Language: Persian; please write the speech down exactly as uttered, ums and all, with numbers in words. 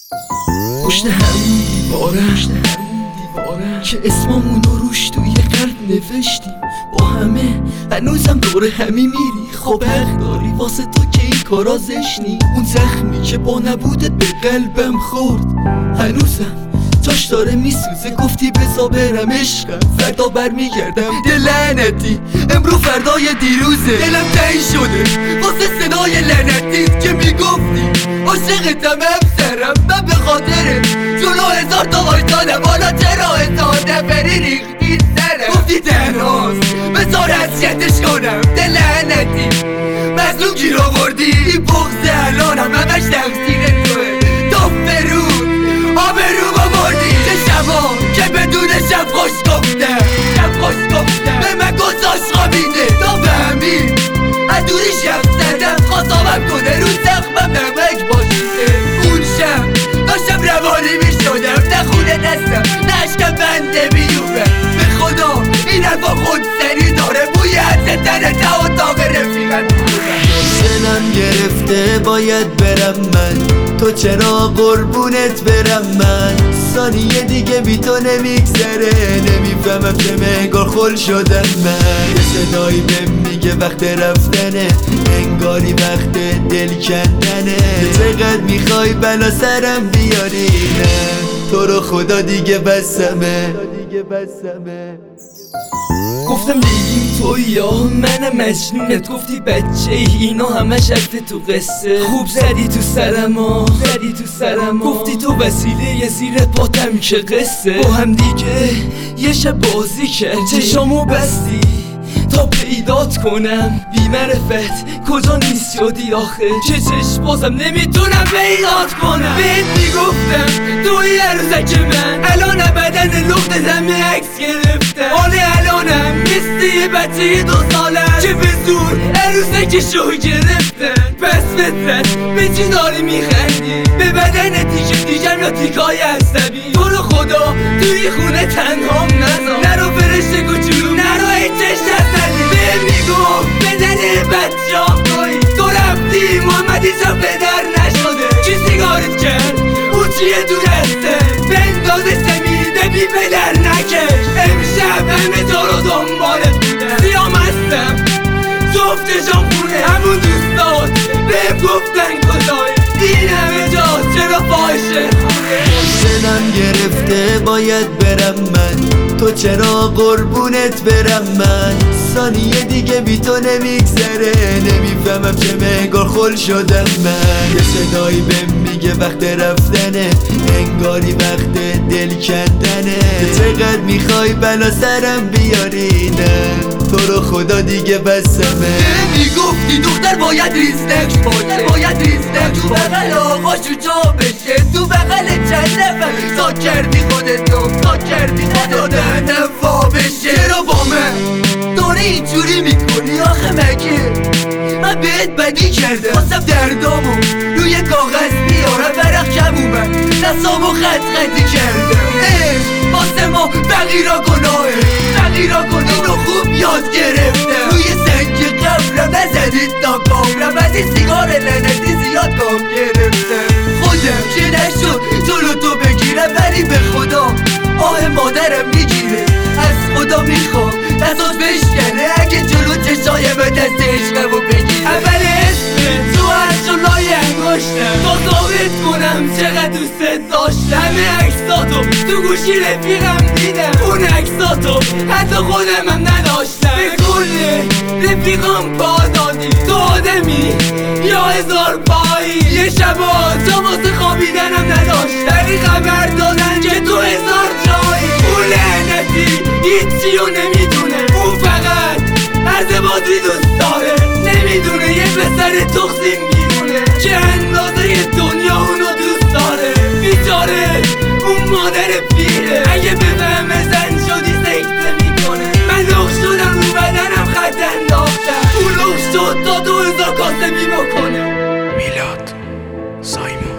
پشت همون دیوارم که اسممونو روش توی قلب نوشتیم با همه، هنوزم دور همی میری. خب حق داری واسه تو که این کارا زشنی. اون زخمی که با نبودت به قلبم خورد هنوزم جاش داره میسوزه. گفتی بزا برم عشقم فردا برمیگردم. دل لعنتی امرو فردای دیروزه. دلم تنگ شده واسه صدای لعنتیت که میگفتی عاشقتم همسرم. من به خاطر جلو هزار تا وایسادم، حالا چرا هزار نفری ریختی سرم. گفتی تنهاست بذار اذیتش کنم. دل لعنتی مظلوم گیر آوردی. این بغض الانم همش تقصیر توه. تا فرود آبروم آوردی. چه شبا که بدون شب خوش گفتم، شب خوش گفتم به من گذاشت خوابیده. تا فهمی از دوری شب زدم خواستامم کنه رو زخمم نمک باشیده. اون شب داشتم روانی می شدم، نه خونه دستم نه اشکم بنده بیوبم. به خدا این حرفا خودسری داره بوی عطر تنه تا اتاق رفیقم. دلم گرفته باید برم من، تو چرا قربونت برم من. ثانیه دیگه بی تو نمیگذره، نمیفهمم چه منگار خل شدم من. یه صدایی بهم میگه وقت رفتنه، انگاری وقت دل کندنه. چقدر میخوای بلا سرم بیاری، نه تو رو خدا دیگه بسمه. گفتم لیلیم توی یا منم مجنونت. گفتی بچه ای اینا همش رفته تو قصه. خوب زدی تو سرم ها، زدی تو سرم ها. گفتی تو وسیله یه زیر پاتم که قصه. با هم دیگه یه شب بازی کردی، چشامو بستی تا پیدات کنم. بی معرفت کجا نیست شدی آخه، چه چشم بازم نمیتونم پیدات کنم. بهت میگفتم توی عروسک من، الان بدن لخت زمین عکس گرفتم. حالا الانم مثل یه بچه دو سالم که به زور عروسک شو گرفتن. پس فطرت به چی داری میخندی؟ به بدن تیکه تیکم یا تیکای عصبی؟ تو رو خدا توی خونه تنهام نذار. نرو فرشته کوچولو، نرو ای چشم نزنی. به میگفت بدن بچه ها توی تو رفتی محمدی چا پدر نشده. کی سیگارت کرد؟ او چیه تو دسته؟ بنداز سمیده بی پدر نکش. امشب همه جا رو دنبالت بودم، سیام هستم جفت جام خونه. همون دوستات بهم گفتن کجایی این همه جا چرا فاشه خونه. دلم گرفته باید برم من، تو چرا قربونت برم من. ثانیه دیگه بی تو نمیگذره، نمیفهمم چه منگار خل شدم من. یه صدایی بهم میگه وقت رفتنه، انگاری وقت دل کندنه. چقدر میخوای بلا سرم بیاری، نه تو رو خدا دیگه بسمه. میگفتی دختر باید ریزنک باشه، باید ریزنک تو بغل آقاشو جا بشه. تو بغل چند نفر تا کردی خودتو، تا کردی خودتو نفا بشه. چرا با من داره اینجوری میکنی آخه مگه من بهت بدی کرده؟ خواستم دردامو روی کاغذ بیارم برق کم اومد دستامو خط خطی کرده. عشق واسه ما فقیرا گناهه، فقیرا گناه. اینو خوب یاد گرفته روی سنگ قبرم نزدید تا کامرم. از این سیگار لعنتی زیاد کام گرفته. خودم که نشد جلو تو بگیرم، ولی به خدا آه مادرم میگیره. از خدا میخوام دستات بشکنه اگه جلو چشای به دست عشقمو بگیره. اول اسم تو هرشو لای انگشتم تا ثابت کنم چقدر دوست داشتم. همه عکساتو تو گوشی رفیقم دیدم، اون عکساتو حتی خودم هم نداشتم. به کل رفیقام پا دادی، تو آدمی یا هزار پایی. یه شبا جا واسه خوابیدنم نداشت، ولی خبر دادن که تو هزار جایی. اون لعنتی هیچیو نمیدونه، اون فقط عرض بازی دوست داره. نمیدونه یه پسر تخصیم بیرونه که اندازه دنیا اونو دوست داره. بیچاره اون مادر پیره، اگه بفهمه زن شدی سکته میکنه. من لخ شدم رو بدنم خط انداختم، اون لخ شد تا دو هزار کاسبی بکنه. میلاد سایمون.